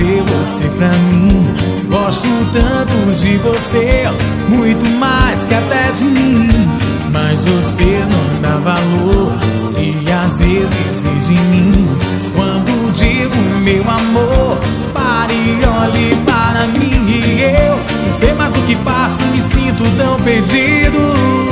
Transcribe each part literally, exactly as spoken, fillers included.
ter você pra mim. Gosto tanto de você, muito mais que até de mim. Mas você não dá valor e às vezes exige de mim. Quando digo meu amor, pare e olhe para mim. E eu não sei mais o que faço, me sinto tão perdido.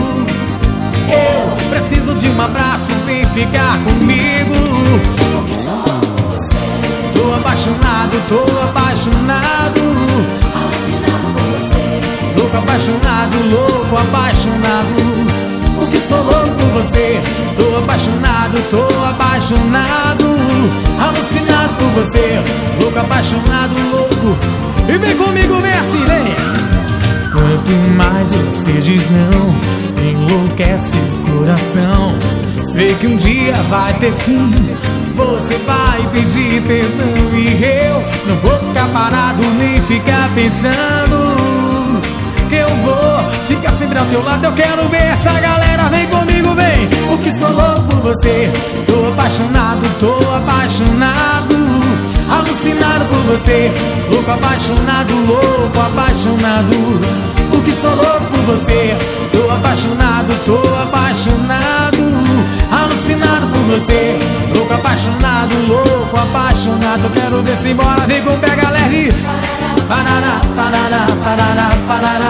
Eu preciso de um abraço, vem ficar comigo. Porque sou louco por você. Tô apaixonado, tô apaixonado, Alucinado por você. louco, apaixonado, louco, apaixonado. Porque sou louco por você. Tô apaixonado, tô apaixonado, alucinado por você. Louco, apaixonado, louco. E vem comigo, vem assim, vem. Quanto mais você diz não, enlouquece o coração. Sei que um dia vai ter fim, você vai pedir perdão. E eu não vou ficar parado nem ficar pensando que eu vou ficar sempre ao teu lado. Eu quero ver essa galera, vem comigo, vem. Porque sou louco por você. Tô apaixonado, tô apaixonado, alucinado por você. Louco, apaixonado, louco, apaixonado. Porque sou louco por você. Tô apaixonado, tô apaixonado, alucinado por você. Louco, apaixonado, louco, apaixonado. Eu quero ver se embora, vem com o pé, galera. Parará, parará, parará, parará.